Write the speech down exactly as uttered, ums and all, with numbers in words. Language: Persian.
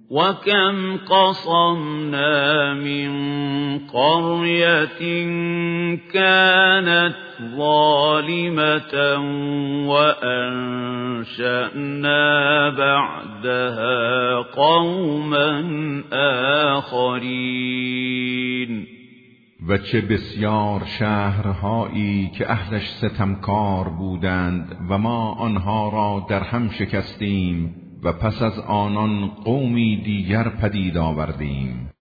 وَكَمْ قَصَمْنَا مِنْ قَرْيَةٍ كَانَتْ ظَالِمَةً وَأَنْشَأْنَا بَعْدَهَا قَوْمًا آخَرِينَ. و چه بسیار شهرهایی که اهلش ستمکار بودند و ما آنها را در هم شکستیم و پس از آنان قومی دیگر پدید آوردیم.